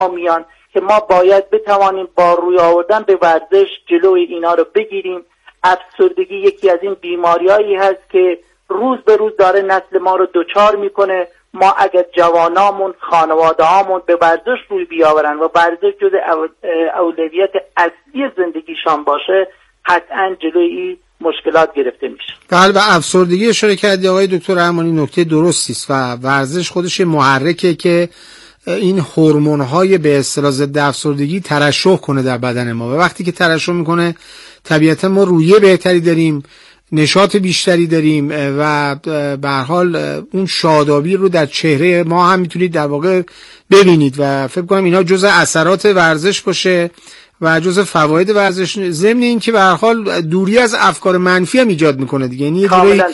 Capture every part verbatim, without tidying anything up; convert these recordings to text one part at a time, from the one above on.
میان که ما باید بتوانیم با روی آوردن به ورزش جلوی اینا رو بگیریم. افسردگی یکی از این بیماریایی هست که روز به روز داره نسل ما رو دوچار میکنه. ما اگر جوانامون، خانواده هامون به ورزش روی بیاورن و ورزش جز اولویت اصلی زندگیشان باشه، قطعا جلوی این مشکلات گرفته میشه. بله، به افسردگی اشاره کردی آقای دکتر رحمانی، نکته درستی است و ورزش خودش محرکه که این هورمون‌های به اصطلاح ضد افسردگی ترشح کنه در بدن ما و وقتی که ترشح میکنه طبیعتا ما روحیه بهتری داریم، نشاط بیشتری داریم و به هر حال اون شادابی رو در چهره ما هم میتونید در واقع ببینید و فکر کنم اینا جزء اثرات ورزش باشه و جزء فواید ورزش، ضمن این که به هر حال دوری از افکار منفی هم ایجاد میکنه دیگه. یعنی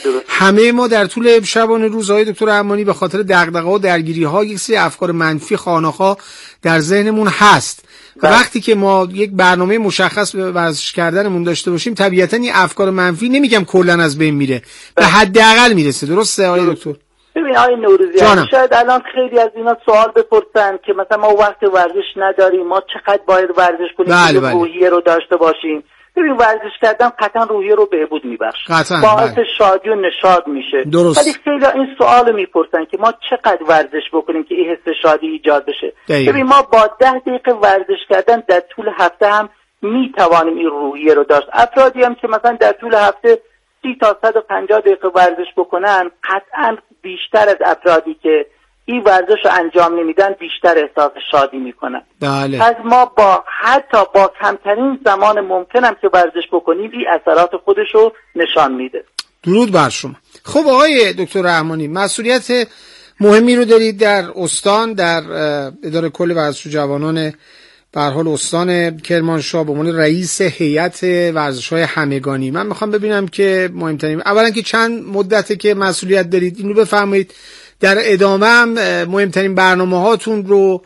همه ما در طول شبانه روزهای دکتر رحمانی به خاطر دغدغه‌ها و درگیری‌ها یک سری افکار منفی خانه‌ها در ذهنمون هست. و وقتی که ما یک برنامه مشخص به ورزش کردنمون داشته باشیم طبیعتاً این افکار منفی نمیگم کلاً از بین میره، به حداقل میرسه. درسته آقای دکتر؟ ببین آقای نوروزی، شاید الان خیلی از اینا سوال بپرسن که مثلا ما وقت ورزش نداریم، ما چقدر باید ورزش کنیم که روحیه رو داشته باشیم. ببین ورزش کردن قطعا روحیه رو بهبود میبخشه، باعث بله. شادی و نشاط میشه. ولی خیلی این سوال میپرسن که ما چقدر ورزش بکنیم که این حس شادی ایجاد بشه. دقیقا. ببین ما با ده دقیقه ورزش کردن در طول هفته هم میتوانیم این روحیه رو داشت. افرادی هم که مثلا در طول هفته سی تا صد و پنجاه دقیقه ورزش بکنن قطعا بیشتر از افرادی که این ورزش رو انجام نمیدن بیشتر احساس شادی میکنن. بله. از ما با حتی با کمترین زمان ممکن هم که ورزش بکنیم این اثرات خودش رو نشان میده. درود بر شما. خب آقای دکتر رحمانی، مسئولیت مهمی رو دارید در استان، در اداره کل ورزش جوانان به هر حال استان کرمانشاه به عنوان رئیس هیئت ورزش‌های همگانی. من میخوام ببینم که مهمترین، اولا که چند مدته که مسئولیت دارید اینو بفرمایید، در ادامه هم مهمترین برنامه هاتون رو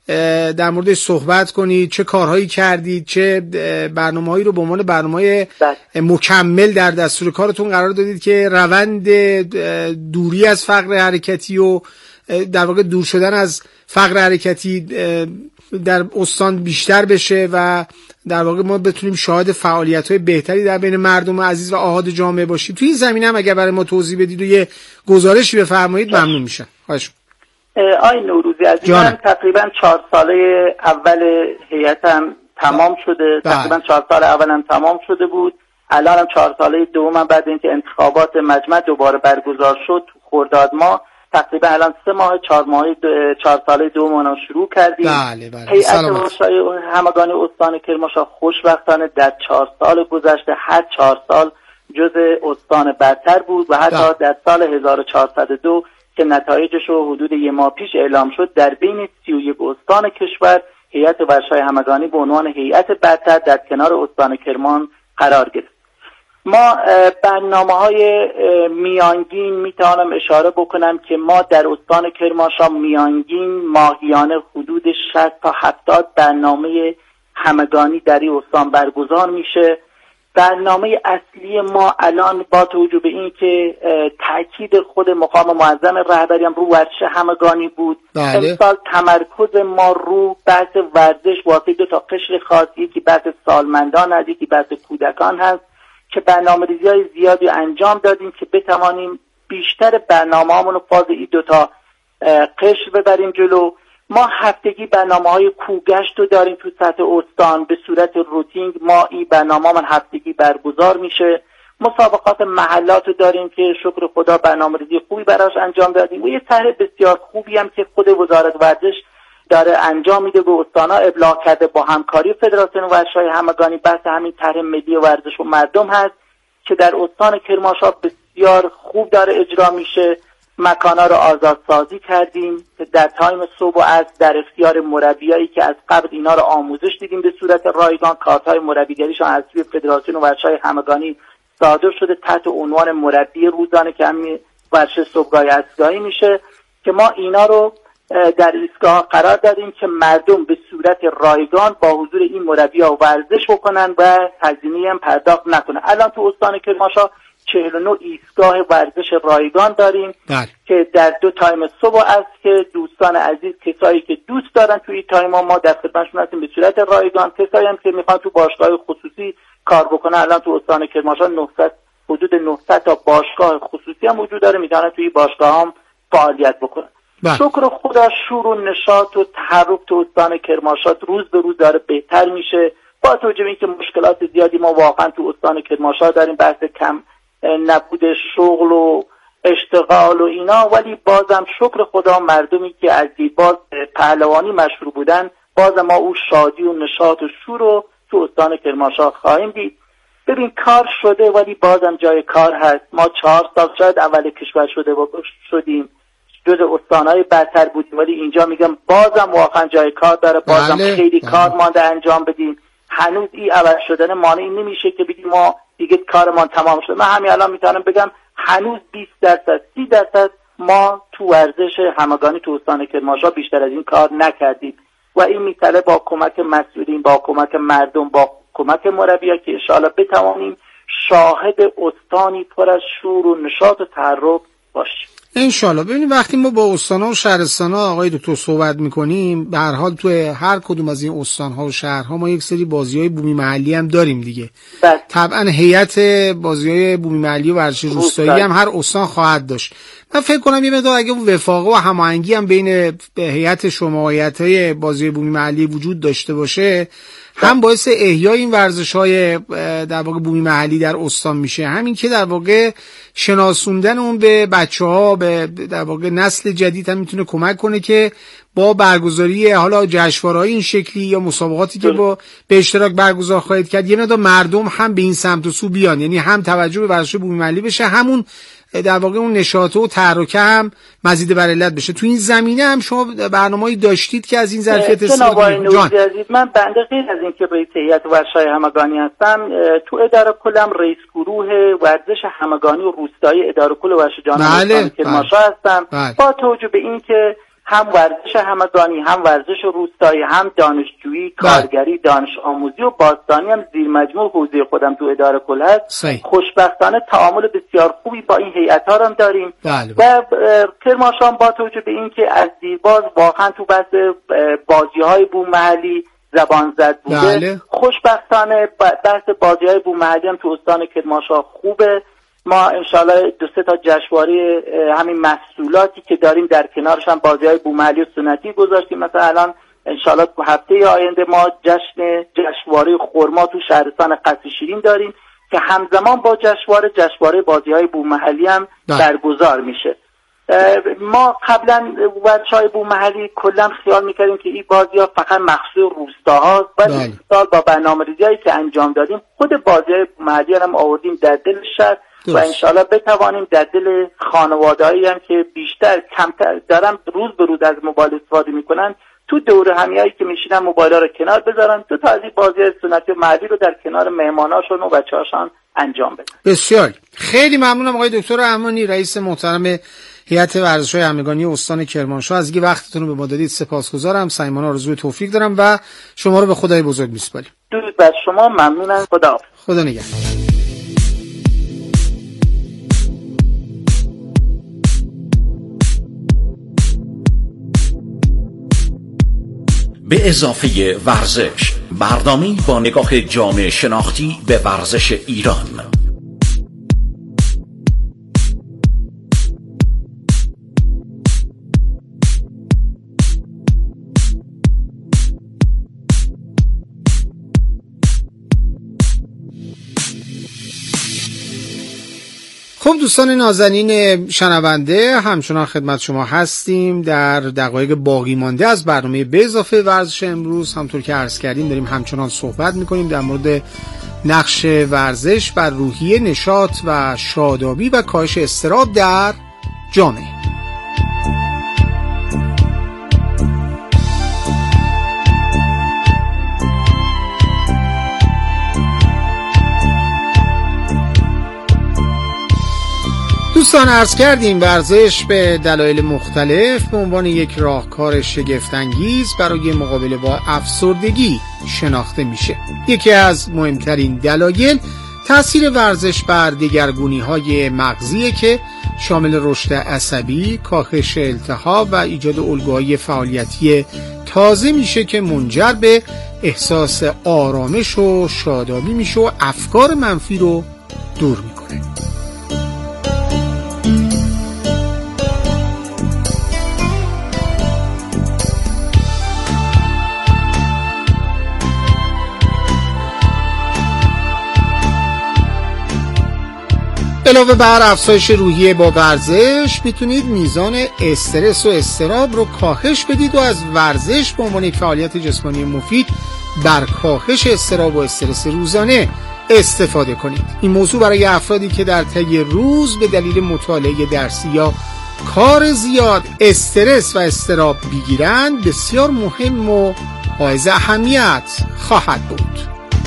در مورد صحبت کنید، چه کارهایی کردید، چه برنامه‌هایی رو به عنوان برنامه مکمل در دستور کارتون قرار دادید که روند دوری از فقر حرکتی و در واقع دور شدن از فقر حرکتی در استان بیشتر بشه و در واقع ما بتونیم شاهد فعالیت‌های بهتری در بین مردم عزیز و آحاد جامعه باشیم. توی این زمینه هم اگر برای ما توضیح بدید و یه گزارشی بفرمایید ممنون میشم. خواهش می‌کنم. آقای نوروزی عزیز، من تقریبا چهار ساله اول هیئتم تمام شده. بله. تقریبا چهار سال اولم تمام شده بود. الانم چهار ساله دومم بعد اینکه انتخابات مجمع دوباره برگزار شد خرداد ماه، تقریبا الان سه ماه چهار ماه چهار ساله دومون شروع کردیم. بله بله. هیئت ورزش‌های همگانی استان کرمانشاه خوشبختانه در چهار سال گذشته هر چهار سال جزء استان برتر بود و حتی ده. در سال هزار و چهارصد و دو که نتایجش رو حدود یک ماه پیش اعلام شد در بین سی و یک استان کشور هیئت ورزش‌های همگانی به عنوان هیئت برتر در کنار استان کرمان قرار گرفت. ما برنامه‌های میانگین میتوانم اشاره بکنم که ما در استان کرمانشاه میانگین ماهیانه حدود شصت تا هفتاد برنامه همگانی در این استان برگزار میشه. برنامه اصلی ما الان با توجه به این که تاکید خود مقام معظم رهبری هم رو ورزش همگانی بود، امسال تمرکز ما رو بحث ورزش واسه دو تا قشر خاصی که بحث سالمندان هست که بحث کودکان هست که برنامه‌ریزی‌های زیادی انجام دادیم که بتوانیم بیشتر برنامه‌هامون رو فاز این دوتا قشر ببریم جلو. ما هفتگی برنامه‌های کوگشت رو داریم تو سطح استان به صورت روتینگ. ما این برنامه‌مون هفتگی برگزار میشه. مسابقات محلات رو داریم که شکر خدا برنامه‌ریزی خوبی براش انجام دادیم و یه طرح بسیار خوبی هم که خود وزارت ورزش داره انجام میده به استان‌ها ابلاغ کرده با همکاری فدراسیون ورزش‌های همگانی. بحث همین طرح ملی ورزش و مردم هست که در استان کرمانشاه بسیار خوب داره اجرا میشه. مکان‌ها رو آزادسازی کردیم که در تایم صبح و عصر در اختیار مربیایی که از قبل اینا رو آموزش دیدیم به صورت رایگان. کارت‌های مربیگریشون از سوی فدراسیون ورزش‌های همگانی صادر شده تحت عنوان مربی روزانه که همین ورزش صبحگاهی ایستگاهی میشه که ما اینا رو در ایستگاه قرار دادیم که مردم به صورت رایگان با حضور این مربی‌ها ورزش بکنن و هزینه‌ای هم پرداخت نکنن. الان تو استان کرمانشاه چهل و نه ایستگاه ورزش رایگان داریم بله. که در دو تایم صبح است که دوستان عزیز، کسایی که دوست دارن توی تایم ما در خدمتشون هستیم به صورت رایگان. کسایی هم که میخوان تو باشگاه خصوصی کار بکنن، الان تو استان کرمانشاه نهصد حدود نهصد تا باشگاه خصوصی هم وجود داره، میتونن توی باشگاه هم فعالیت بکنن. بله. شکر خدا شور و نشاط و تحرک تو استان کرمانشاه روز به روز داره بهتر میشه، با توجه به اینکه مشکلات زیادی ما واقعا تو استان کرمانشاه داریم، بحث کم نبود شغل و اشتغال و اینا، ولی بازم شکر خدا مردمی که از دیرباز پهلوانی مشهور بودن، بازم ما او شادی و نشاط و شور رو تو استان کرمانشاه خواهیم دید. ببین کار شده ولی بازم جای کار هست. ما چهار سال شاید اول کشور شده شدیم، جز استانهای برتر بودیم، ولی اینجا میگم بازم واقعا جای کار داره، بازم بله. خیلی بله. کار مانده انجام بدیم. هنوز این عوض شدن مانعی نمیشه که بگیم ما دیگه کارمان تمام شده. من همین الان میتونم بگم هنوز بیست درصد سی درصد ما تو ورزش همگانی تو استان کرمانشاه بیشتر از این کار نکردیم و این میتونه با کمک مسئولین، با کمک مردم، با کمک مربیان که انشاءالله بتوانیم شاهد استانی پر از شور و نشاط و تحرک باشیم. انشالله. ببینید وقتی ما با استان‌ها و شهرستان‌ها آقای دکتر صحبت می‌کنیم، به هر حال توی هر کدوم از این استان‌ها و شهرها ما یک سری بازی‌های بومی محلی هم داریم دیگه. بله. طبعاً هیئت بازی‌های بومی محلی و ورزش روستایی هم هر استان خواهد داشت. من فکر کنم یه مقدار اگه اون وفاقه و هماهنگی هم بین هیئت شما و هیئت‌های بازی بومی محلی وجود داشته باشه، هم باعث احیای این ورزش‌های در واقع بومی محلی در استان میشه، همین که در واقع شناسوندن اون به بچه‌ها، به در واقع نسل جدید هم میتونه کمک کنه که با برگزاری حالا جشنواره‌های این شکلی یا مسابقاتی که با به اشتراک برگزار خواهید کرد، یه مقدار مردم هم به این سمت و سو بیان، یعنی هم توجه به ورزش بومی محلی بشه، همون در واقع اون نشاط و تحرک هم مزید بر علت بشه. تو این زمینه هم شما برنامه‌ای داشتید که از این ظرفیت استفاده کنید؟ من بنده غیر از اینکه رئیس هیئت ورزش‌های همگانی هستم، تو اداره کلم رئیس گروه ورزش همگانی و روستایی اداره کل ورزش جهانی استان کرمانشاه هستم. بله. با توجه به اینکه هم ورزش همگانی، هم ورزش روستایی، هم دانشجویی، کارگری، دانش آموزی و باستانی هم زیر مجموع حوزه خودم تو اداره کل هست. صحیح. خوشبختانه تعامل بسیار خوبی با این هیئت‌ها هم داریم. بله. و کرمانشاه با توجه به اینکه از دیرباز واقعا تو بحث بازی‌های بوم محلی زبان زد بوده. بله. خوشبختانه بحث بازی‌های بوم محلی هم تو استان کرمانشاه خوبه. ما انشالله دو سه تا جشنواره همین محصولاتی که داریم در کنارش هم بازی‌های بومحلی و سنتی گذاشتیم. مثلا الان انشالله هفته آینده ما جشن جشنواره خرما تو شهرستان قصر شیرین داریم که همزمان با جشنواره جشنواره بازی‌های بومحلی هم برگزار میشه. ما قبلا ورزش‌های بومحلی کلا خیال میکردیم که این بازی‌ها فقط مخصوص روستاهاست، ولی سال با برنامه‌ریزی که انجام دادیم خود بازی‌های بومحلی هم آوردیم در دل شهر و انشالله بتوانیم در دل خانواده‌ای هم که بیشتر کمتر دارن روز به روز از موبایل استفاده میکنن، تو دوره همیایی که میشینن موبایل‌ها رو کنار بذارن، تو تا از این بازی سنتی و محلی رو در کنار مهماناشون و بچه‌هاشون انجام بدن. بسیار خیلی ممنونم آقای دکتر رحمانی، رئیس محترم هیئت ورزش‌های همگانی استان کرمانشاه، از اینکه وقتتون رو به ما دادید سپاسگزارم. صمیمانه آرزوی توفیق دارم و شما رو به خدای بزرگ میسپاریم. درود بر شما، ممنونم. خدا خدا نگهدار. به اضافه ورزش، برنامه‌ای با نگاه جامع شناختی به ورزش ایران. خب دوستان نازنین شنونده، همچنان خدمت شما هستیم در دقایق باقی مانده از برنامه به اضافه ورزش امروز. همطور که عرض کردیم داریم همچنان صحبت میکنیم در مورد نقش ورزش بر روحیه، نشاط و شادابی و کاهش اضطراب در جامعه. دوستان عرض کردیم ورزش به دلایل مختلف به عنوان یک راهکار شگفت‌انگیز برای مقابله با افسردگی شناخته میشه. یکی از مهمترین دلایل تأثیر ورزش بر دگرگونی‌های مغزی که شامل رشد عصبی، کاهش التهاب و ایجاد الگوهای فعالیتی تازه میشه که منجر به احساس آرامش و شادابی میشه و افکار منفی رو دور میکنه. علاوه بر افزایش روحیه با ورزش میتونید میزان استرس و اضطراب رو کاهش بدید و از ورزش به عنوان یک فعالیت جسمانی مفید بر کاهش اضطراب و استرس روزانه استفاده کنید. این موضوع برای افرادی که در طی روز به دلیل مطالعه درسی یا کار زیاد استرس و اضطراب بگیرند بسیار مهم و حائز اهمیت خواهد بود.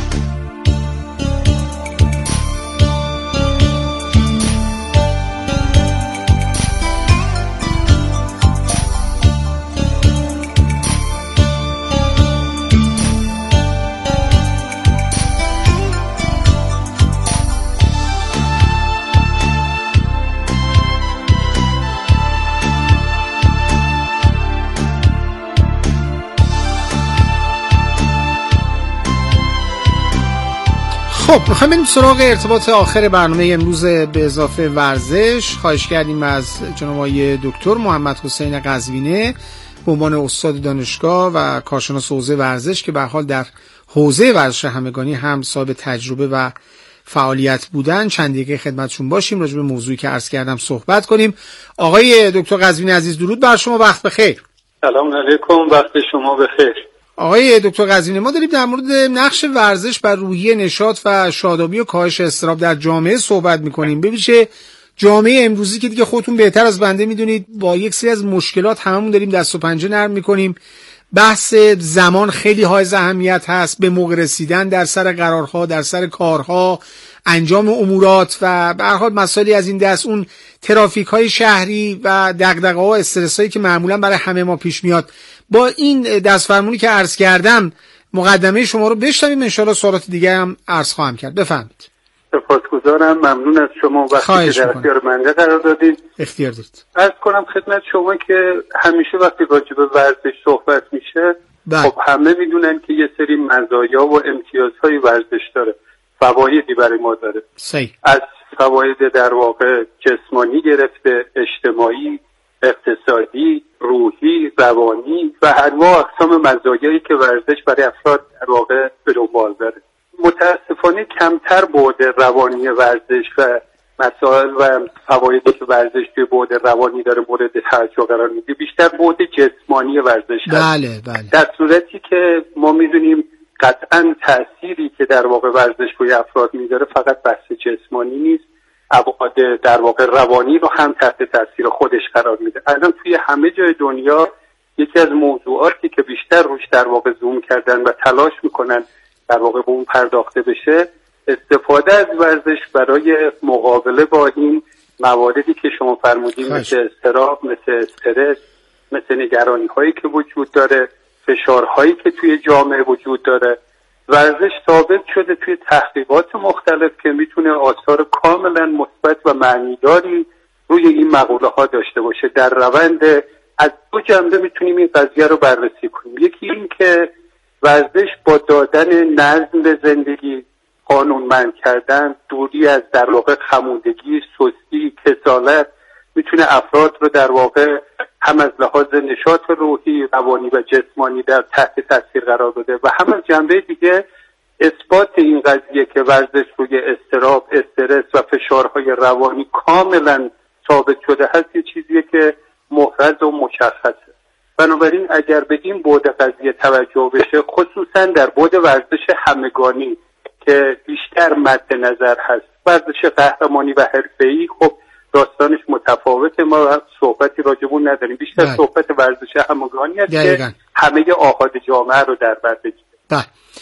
خب میخوایم بریم سراغ ارتباط آخر برنامه امروز به اضافه ورزش. خواهش کردیم از جناب آقای دکتر محمد حسین قزوینی به عنوان استاد دانشگاه و کارشناس حوزه ورزش که به حال در حوزه ورزش همگانی هم صاحب تجربه و فعالیت بودن چند دقیقه خدمتشون باشیم راجع به موضوعی که عرض کردم صحبت کنیم. آقای دکتر قزوینی عزیز درود بر شما، وقت بخیر. سلام علیکم، وقت شما بخیر. آقای دکتر قزوینی، ما داریم در مورد نقش ورزش بر روحیه، نشاط و شادابی و کاهش اضطراب در جامعه صحبت می‌کنیم. ببینید جامعه امروزی که دیگه خودتون بهتر از بنده میدونید با یک سری از مشکلات هممون داریم دست و پنجه نرم می‌کنیم. بحث زمان خیلی حائز اهمیت هست، به موقع رسیدن در سر قرارها، در سر کارها، انجام امورات و به هر حال مسائلی از این دست، اون ترافیک‌های شهری و دغدغه‌ها و استرسایی که معمولا برای همه ما پیش میاد. با این دستفرمونی که عرض کردم مقدمه شما رو بشنویم، ان شاءالله سوالات دیگه هم عرض خواهم کرد. بفرمایید. سپاسگزارم، ممنون از شما وقتی که در اختیار بنده قرار دادید. اختیار دارید. عرض کنم خدمت شما که همیشه وقتی راجع به ورزش صحبت میشه بله. خب همه میدونن که یه سری مزایا و امتیازهای ورزش داره، فوایدی برای ما داره. صحیح. از فواید در واقع جسمانی گرفته، اجتماعی، اقتصادی، روحی، روانی و انواع اقسام مزایایی که ورزش برای افراد در واقع به دنبال داره. متاسفانه کمتر بعد روانی ورزش و مسائل و فوایدی که ورزش توی بعد روانی داره مورد توجه قرار میده، بیشتر بعد جسمانی ورزش هست. بله بله. در صورتی که ما میدونیم قطعاً تأثیری که در واقع ورزش روی افراد میذاره فقط بحث جسمانی نیست، ابعاد در واقع روانی رو هم تحت تاثیر خودش قرار میده. الان توی همه جای دنیا یکی از موضوعاتی که بیشتر روش در واقع زوم کردن و تلاش میکنن در واقع به اون پرداخته بشه، استفاده از ورزش برای مقابله با این مواردی که شما فرمودین، مثل اضطراب، مثل استرس، مثل نگرانی هایی که وجود داره، فشارهایی که توی جامعه وجود داره. ورزش ثابت شده توی تحقیقات مختلف که میتونه آثار کاملا مثبت و معنیداری روی این مقوله ها داشته باشه. در روند از دو جنبه میتونیم این قضیه رو بررسی کنیم. یکی این که ورزش با دادن نظم به زندگی، قانونمند کردن، دوری از در واقع خمودگی، سستی، کسالت، میتونه افراد رو در واقع هم از لحاظ نشاط روحی، روانی و جسمانی در تحت تاثیر قرار بده و هم از جنبه دیگه اثبات این قضیه که ورزش روی اضطراب، استرس و فشارهای روانی کاملا ثابت شده هست یه چیزیه که محرز و مشخصه. بنابراین اگر به این بعد قضیه توجه بشه، خصوصا در بعد ورزش همگانی که بیشتر مد نظر هست، ورزش قهرمانی و حرفه‌ای خب داستانش متفاوته، ما صحبتی راجبون نداریم، بیشتر بله. صحبت ورزش همگانی است که همه آحاد جامعه رو در بر بگیره. بله.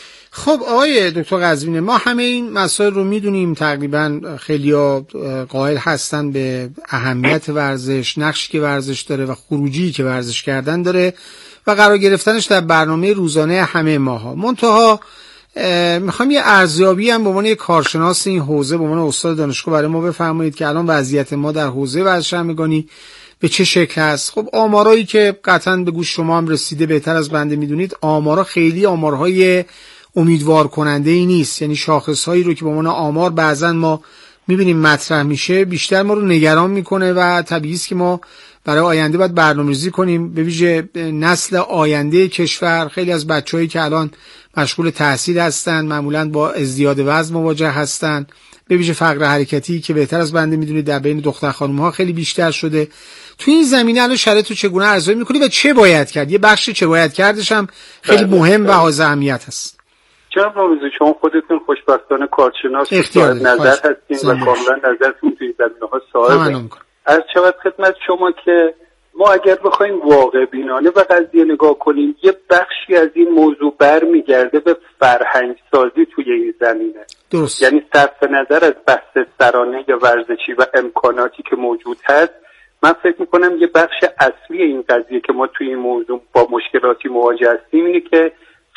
خب آقای دکتر قزوینی، ما همه این مسائل رو میدونیم، تقریبا خیلی‌ها قائل هستن به اهمیت ورزش، نقشی که ورزش داره و خروجی که ورزش کردن داره و قرار گرفتنش در برنامه روزانه همه ماها. منتها میخوام یه ارزیابی هم به عنوان یه کارشناس این حوزه به عنوان استاد دانشگاه برای ما بفرمایید که الان وضعیت ما در حوزه ورزش همگانی به چه شکل هست. خب آمارایی که قطعاً به گوش شما هم رسیده بهتر از بنده میدونید، آمارا خیلی آمارهای امیدوار کننده ای نیست. یعنی شاخصهایی رو که به عنوان آمار بعضاً ما میبینیم مطرح میشه بیشتر ما رو نگران میکنه و طبیعی است که ما برای آینده باید برنامه‌ریزی کنیم، به ویژه نسل آینده کشور. خیلی از بچه‌هایی که الان مشغول تحصیل هستن معمولاً با ازدیاد وزن مواجه هستن، به ویژه فقر حرکتی که بهتر از بنده میدونید در بین دختر خانم‌ها خیلی بیشتر شده. تو این زمینه الان شرایط رو چگونه ارزیابی می‌کنی و چه باید کرد؟ یه بخش چه باید کردش هم خیلی مهم و حائز اهمیت هست. جناب رامزی، شما خودتون خوشبختانه کارشناس نظر هستین و کاملا نظرتون توی زمینه‌ها صاحبه. از چقدر خدمت شما که ما اگر بخوایم واقع بینانه به قضیه نگاه کنیم، یه بخشی از این موضوع برمیگرده به فرهنگ سازی توی این زمینه. درست. یعنی صرف نظر از بحث سرانه یا ورزشی و امکاناتی که موجود هست، من فکر میکنم یه بخش اصلی این قضیه که ما توی این موضوع با مشکلاتی مواجه هستیم اینه که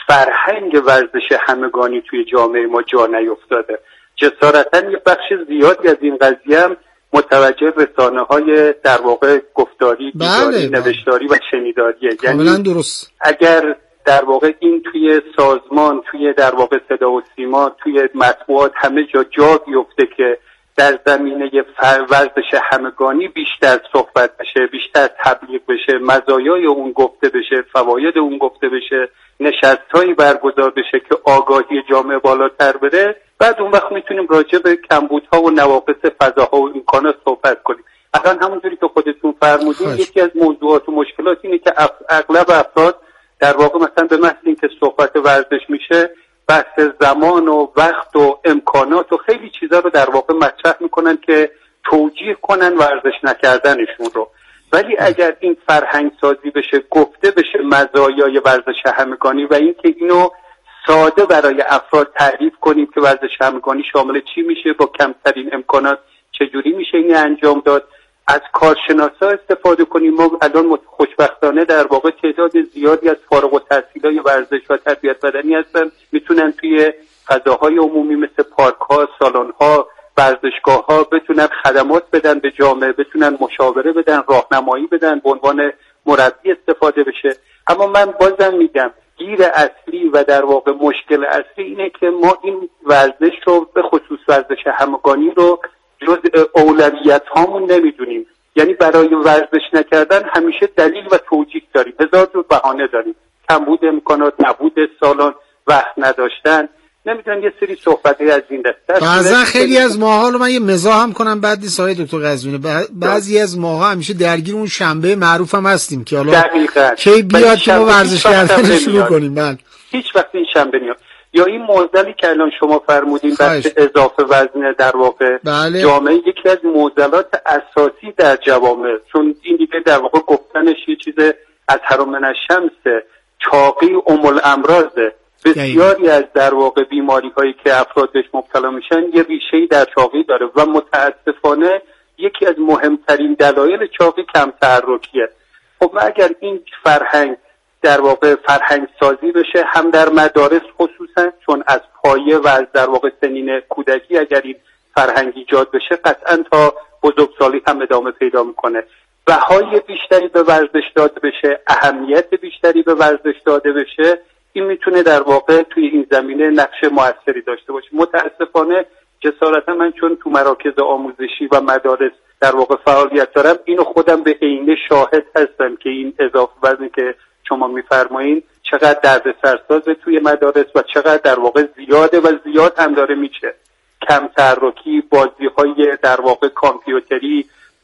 فرهنگ ورزش همگانی توی جامعه ما جا نیفتاده. جسارتاً یه بخش زیادی از این قضیه هم متوجه رسانه های در واقع گفتاری، دیداری، بله، نوشتاری و شنیداریه. یعنی درست. اگر در واقع این توی سازمان، توی در واقع صدا و سیما، توی مطبوعات همه جا جا بیفته که در زمینه ورزش همگانی بیشتر صحبت بشه، بیشتر تبلیغ بشه، مزایای اون گفته بشه، فواید اون گفته بشه، نشست‌هایی برگزار بشه که آگاهی جامعه بالاتر بره، بعد اون وقت میتونیم راجع به کمبودها و نواقص فضاها و امکانات صحبت کنیم. الان همونجوری که خودتون فرمودین یکی از موضوعات و مشکلات اینه که اغلب افراد در واقع مثلا به محض اینکه صحبت ورزش میشه بحث زمان و وقت و امکانات و خیلی چیزا رو در واقع مطرح میکنن که توجیه کنن ورزش نکردنشون رو. ولی اگر این فرهنگ سازی بشه، گفته بشه مزایای ورزش همگانی و اینکه اینو ساده برای افراد تعریف کنیم که ورزش همگانی شامل چی میشه، با کمترین امکانات چجوری میشه این انجام داد، از کارشناسا استفاده کنیم. ما الان خوشبختانه در واقع تعداد زیادی از فارغ التحصیلای ورزش و تربیت بدنی هستن، میتونن توی فضاهای عمومی مثل پارک ها، سالن ها، ورزشگاه ها بتونن خدمات بدن به جامعه، بتونن مشاوره بدن، راهنمایی بدن، به عنوان مربی استفاده بشه. اما من بازم میگم گیر اصلی و در واقع مشکل اصلی اینه که ما این ورزش رو به خصوص ورزش همگانی رو جز اولویت هامون نمیدونیم. یعنی برای ورزش نکردن همیشه دلیل و توجیه داریم، هزار جور بهانه داریم، کمبود امکانات، نبود سالن، وقت نداشتن، نمیدونم یه سری صحبتی از این دسته. بعضا خیلی از ماها رو من یه مزاح هم کنم بعد نیست آقای دکتر قزوینی، بعضی از ماها همیشه درگیر اون شنبه معروف هم هستیم که حالا کی بیاد که ما ورزش کردن شروع کنیم. بله هیچ وقت این شنبه نیاد. یا این معضلی که الان شما فرمودین بحث اضافه وزن در واقع بله. جامعه یکی از معضلات اساسی در جوامع، چون این دیگه در واقع گفتنش یه چیز از حرام من الشمس، چاقی ام الامراضه. بسیاری از در واقع بیماری هایی که افراد بهش مبتلا میشن یه ریشه‌ای در چاقی داره و متاسفانه یکی از مهمترین دلایل چاقی کم تحرکیه. خب ما اگر این فرهنگ در واقع فرهنگ سازی بشه، هم در مدارس خصوصا، چون از پایه و از در واقع سنین کودکی اگر این فرهنگ ایجاد بشه قطعا تا بزرگسالی هم ادامه پیدا میکنه. بهای بیشتری به ورزش داده بشه، اهمیت بیشتری به ورزش داده بشه، این میتونه در واقع توی این زمینه نقش موثری داشته باشه. متاسفانه جسارتا من چون تو مراکز آموزشی و مدارس در واقع فعالیت دارم، اینو خودم به عینه شاهد هستم که این اضافه وزنی که شما میفرمایین چقدر دردسرسازه توی مدارس و چقدر در واقع زیاده و زیاد هم داره میشه. کم تحرکی، بازی‌های در واقع کامپیوتری،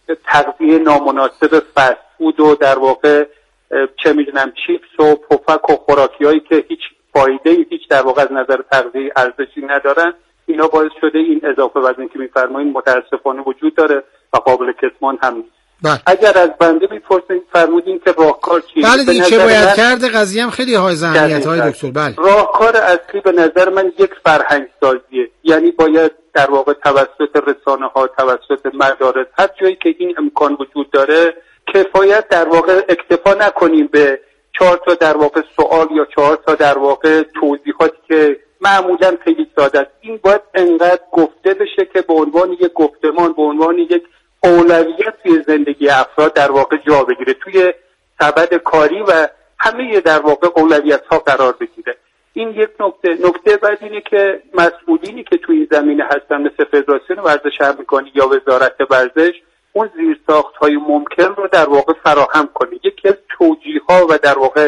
تغذیه نامناسب فست فود و در واقع چه میدونم چیپس و پفک و خوراکیایی که هیچ فایده‌ای هیچ در واقع از نظر تغذیه ارزشی ندارن، اینا باعث شده این اضافه وزنی که میفرمایین متاسفانه وجود داره و قابل کتمان هم نیست. بله. اگر از بنده میپرسید فرمودین که راهکار چیه؟ بله دیگه چه باید کرد؟ قضیه هم خیلی های اهمیت های دکتر. بله. راهکار اصلی به نظر من یک فرهنگ سازیه. یعنی باید در واقع توسط رسانه ها، توسط مدارس، هر جایی که این امکان وجود داره، کفایت در واقع اکتفا نکنیم به چهار تا در واقع سوال یا چهار تا در واقع توضیحاتی که معمولا خیلی ساده است. این باید انقدر گفته بشه که به عنوان یک گفتمان، به عنوان یک اولویت توی زندگی افراد در واقع جا بگیره، توی سبد کاری و همه در واقع اولویت ها قرار بگیره. این یک نکته. نکته بعد اینه که مسئولینی که توی این زمینه هستن مثل فدراسیون ورزش همکاری یا وزارت ورزش اون زیرساخت های ممکن رو در واقع فراهم کنه. یکی از توجیه ها و در واقع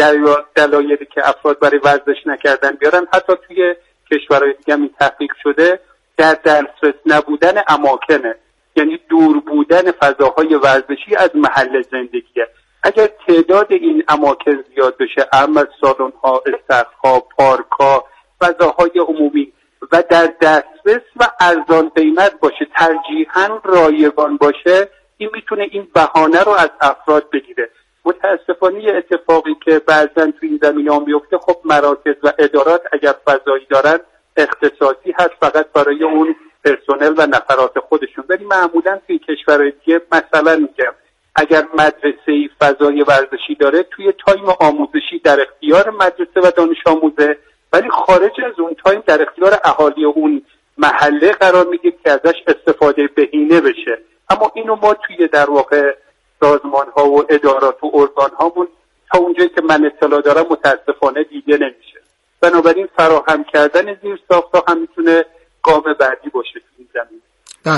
دلایلی که افراد برای ورزش نکردن بیارن، حتی توی کشورهای دیگه این تحقیق شده، در دسترس نبودن اماکنه، یعنی دور بودن فضاهای ورزشی از محل زندگیه. اگر تعداد این اماکن زیاد بشه، اما سالن ها، استخر ها، پارک ها، فضاهای عمومی و در دسترس و ارزان قیمت باشه، ترجیحاً رایگان باشه، این میتونه این بهانه رو از افراد بگیره. متاسفانه یه اتفاقی که بعضن تو این زمینه هم بیفته، خب مراکز و ادارات اگر فضایی دارن اختصاصی هست فقط برای اون پرسنل و نفرات خودشون، ولی معمولا توی کشورهای دیگه مثلا میگم اگر مدرسه‌ای فضای ورزشی داره، توی تایم آموزشی در اختیار مدرسه و دانش آموزه، ولی خارج از اون تایم در اختیار اهالی اون محله قرار میگه که ازش استفاده بهینه بشه. اما اینو ما توی در واقع سازمان ها و ادارات و ارگان هامون تا اونجایی که من اطلاع دارم متاسفانه دیده نمیشه. بنابراین فراهم کردن زیر ساخت‌ها هم میتونه گام بعدی باشه تو این زمین. بله،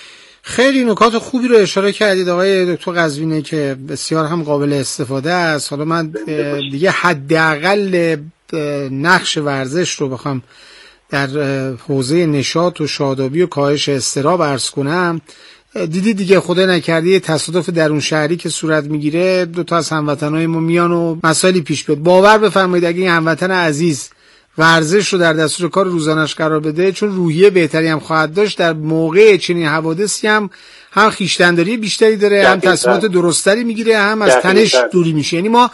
خیلی نکات خوبی رو اشاره کردید آقای دکتر قزوینی که بسیار هم قابل استفاده است. حالا من دیگه حداقل نقش ورزش رو بخوام در حوزه نشاط و شادابی و کاهش اضطراب عرض کنم، دیدی دیگه خدا نکرده یه تصادف درون شهری که صورت میگیره، دو تا از هموطنای ما میان و مسائلی پیش بیاد. باور بفرمایید اگه این هموطن عزیز ورزش رو در دستور کار روزانش قرار بده، چون روحیه بهتری هم خواهد داشت، در موقع چنین حوادثی هم هم خویشتن‌داری بیشتری داره، هم تصمیمات درستری میگیره، هم از تنش دوری میشه. یعنی ما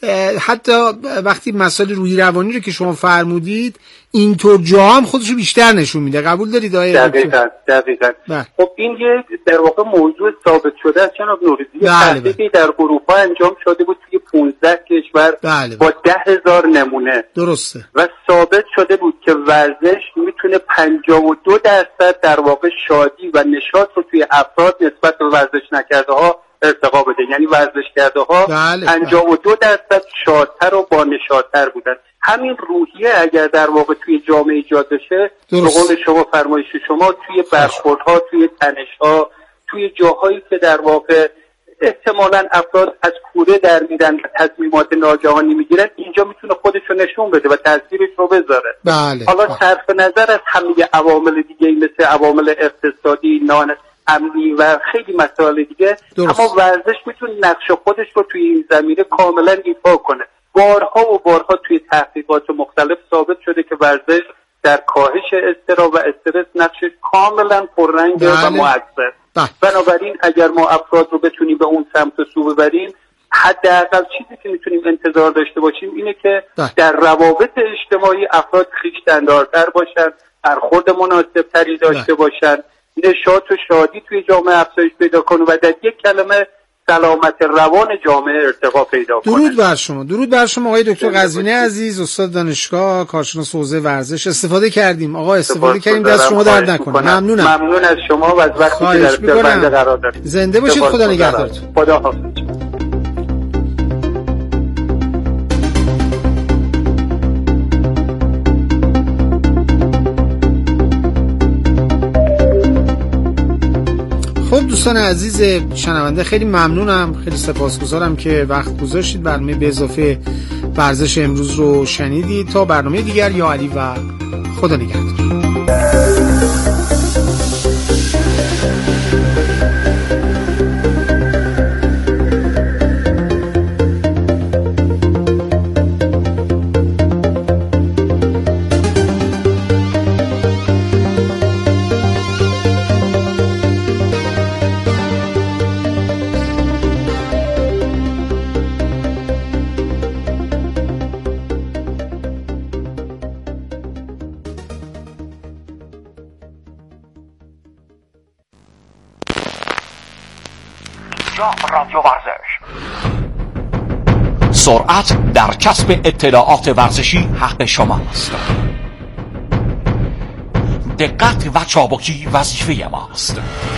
حتی وقتی مسائل روحی روانی رو که شما فرمودید، اینطور جا هم خودشو بیشتر نشون میده. قبول دارید آقای دقیقاً دقیقاً خب این یه در واقع موضوع ثابت شده است جناب نوریزی. تحقیقی در اروپا انجام شده بود توی پانزده کشور بله با ده هزار نمونه. درسته. و ثابت شده بود که ورزش میتونه پنجاه و دو درصد در واقع شادی و نشاط رو توی افراد نسبت به ورزش نکرده ها ارتقا بده. یعنی ورزش کرده ها بله پنجاه و دو درصد شادتر و با نشاطتر بودن. همین روحیه اگر در واقع توی جامعه ایجاد بشه، به قول شما فرمایش شما، توی برخوردها، توی تنش‌ها، توی جاهایی که در واقع احتمالاً افراد از کوره در میدن و تصمیمات ناگهانی میگیرن، اینجا میتونه خودش رو نشون بده و تاثیرش رو بذاره. بله. حالا صرف نظر از همه عوامل دیگه مثل عوامل اقتصادی، نان امنی و خیلی مسائل دیگه، درست. اما ورزش میتونه نقش خودش رو توی این زمینه کاملا ایفا کنه. بارها و بارها توی تحقیقات مختلف ثابت شده که ورزش در کاهش اضطراب و استرس نقشش کاملا پررنگه و مؤثر. بنابراین اگر ما افراد رو بتونیم به اون سمت و سو ببریم، حداقل چیزی که میتونیم انتظار داشته باشیم اینه که ده. در روابط اجتماعی افراد خویشتن‌دارتر باشن، برخورد مناسبتری داشته ده. باشن، نشاط و شادی توی جامعه افزایش پیدا کنه و در یک کلمه سلامت روان جامعه ارتقا پیدا کنه. درود بر شما. درود بر شما آقای دکتر قزوینی عزیز، استاد دانشگاه، کارشناس حوزه ورزش. استفاده کردیم آقا، استفاده کردیم، دست شما درد نکنه. ممنونم. ممنون از شما و از وقتی که در اختیار بنده قرار دادید. زنده باشید. خدا نگهدارتون. خدا حافظ. خب دوستان عزیز شنونده، خیلی ممنونم، خیلی سپاسگزارم که وقت گذاشتید. برنامه به اضافه ورزش امروز رو شنیدید. تا برنامه دیگر، یا علی و خدا نگهدار. رادیو ورزش. سرعت در کسب اطلاعات ورزشی حق شماست. دقت و چابکی وظیفه ماست.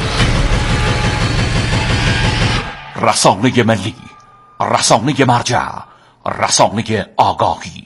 رسانه ملی، رسانه مرجع، رسانه آگاهی.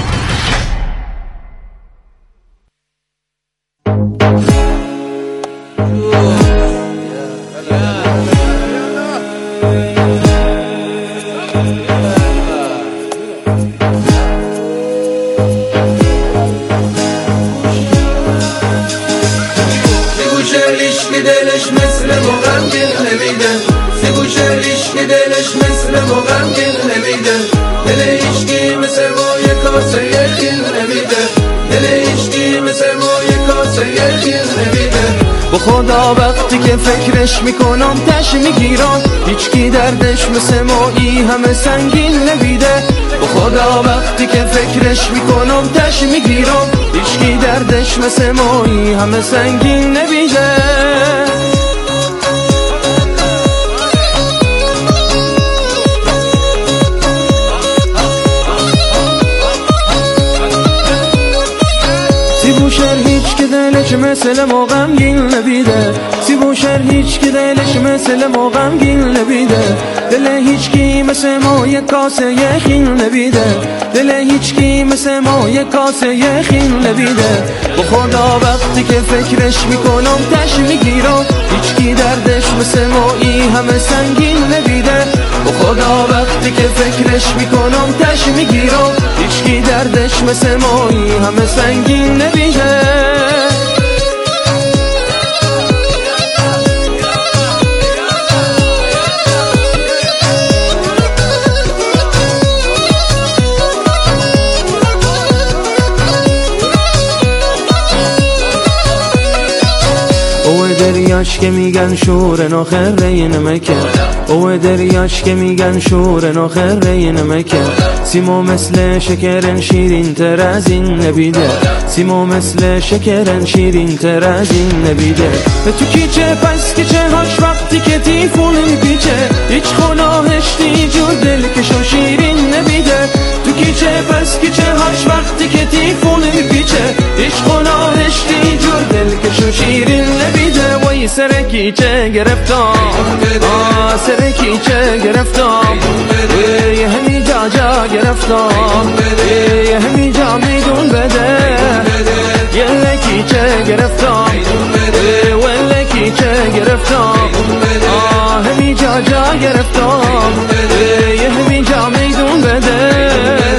دلش مثل مغمگین نمیده، سیبوشریش که دلش مثل مغمگین نمیده، دل هیچکی مثل ما یک کاسه خیل نمیده، دل هیچکی مثل ما یک کاسه خیل نمیده. با خدا وقتی که فکرش میکنم تش میگیرم، هیچکی دردش مثل مایی همه سنگین نمیده. با خدا وقتی که فکرش میکنم تش میگیرم، هیچکی دردش مثل مایی همه سنگین نمیده. سیبوشر هیچ که دلش مثل ما غمگین نبیده، سیبوشر هیچ که دلش مثل ما غمگین نبیده، دل هیچ کی مثل ما یک کاسه خیل نبیده، دل هیچ کی مثل ما یک کاسه خیل نبیده. با خدا وقتی که فکرش میکنم تش میگیرم، هیچ کی دردش مثل مایی همه سنگین نبیده. با خدا وقتی که فکرش میکنم تش میگیرم، هیچ کی دردش مثل مایی همه سنگین نبیده. اوه دریاش که میگن شور ناخره نمکه، اوه دریاش که میگن شور ناخره نمکه، سیما مثل شکرن شیرین تر از این نبیده، سیما مثل شکرن شیرین تر از این نبیده. به تو کیچه پس کیچه هاش وقتی که تیفون میپیچه، هیچ خناهش دیجور دلکش و شیرین نبیده. تو کیچه پس کیچه هاش وقتی که تیفون میپیچه، هیچ خناهش دیجور دلکش و شیرین نبیده. وای سر کیچه گرفتم، آه سر کیچه گرفتم، یه همی جا جا گرفتم، یه همی جا میدون بده، یه لکیچه گرفتم، و لکیچه گرفتم، آه همی جا جا گرفتم، یه همی جا میدون بده.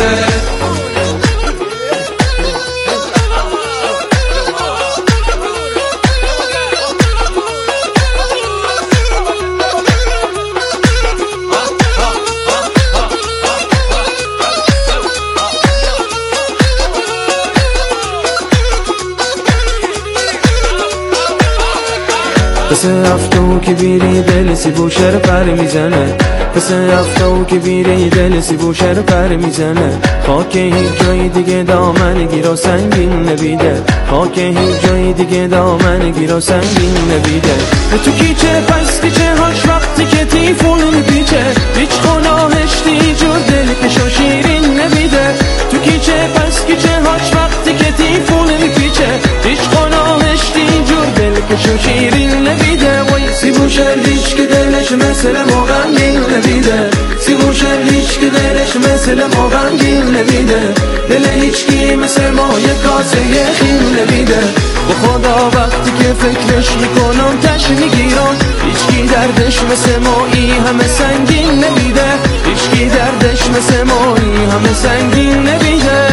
پس هفتو که بیری دل سیبوشر پر میزنه، پس هفتو که بیری دل سیبوشر پر میزنه. خاک هیچ جای دیگه دامن گیرا سنگین نبیده، خاک هیچ جای دیگه دامن گیرا سنگین نبیده. تو کیچه پس کیچه هاش وقتی که تیفون میپیچه، هیچ خناهش دیجور دلکش و شیرین نبیده. تو کیچه پس کیچه هاش وقتی که تیفون میپیچه، هیچ خناهش دیجور دلکش و شیرین نبیده. وای سیبوشر هیچ که دلش مثل ما غمگین نبیده، سیبوشر هیچ که دلش مثل ما غمگین نبیده، دل هیچ کی مثل ما یک کاسه خیل نبیده. به خدا وقتی که فکرش میکنم تش میگیرم، هیچ کی دردش مثل مایی همه سنگین نبیده، هیچ کی دردش مثل مایی همه سنگین نبیده.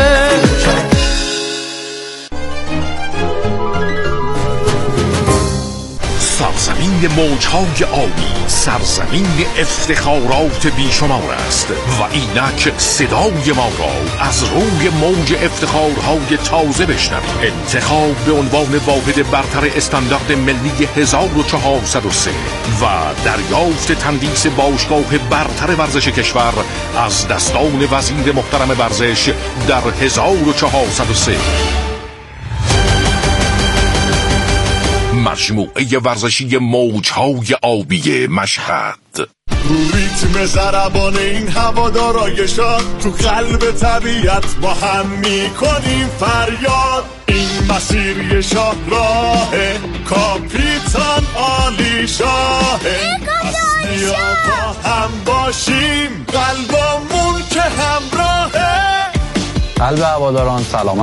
سرزمین موجهای آبی، سرزمین افتخارات بیشمار است و اینک صدای ما را از روی موج افتخارهای تازه بشنوید. انتخاب به عنوان واحد برتر استاندارد ملی هزار و چهارصد و سه و دریافت تندیس باشگاه برتر ورزش کشور از دستان وزیر محترم ورزش در هزار و چهارصد و سه. مجموعه ورزشی موجهای آبی مشهد. رو ریتم ضربان این هوادارای شاد، تو قلب طبیعت با هم میکنیم فریاد. این مسیر شاه راه کاپیتان عالی شاهه. پس بیا با هم باشیم قلبمون که همراهه. قلب هواداران سلامت